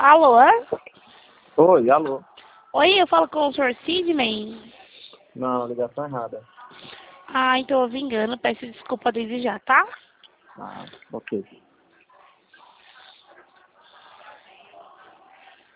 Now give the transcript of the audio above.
Alô? Oi, alô. Oi, eu falo com o Sr. Sidney? Não, ligação errada. Ah, então eu me engano. Peço desculpa desde já, tá? Ah, ok.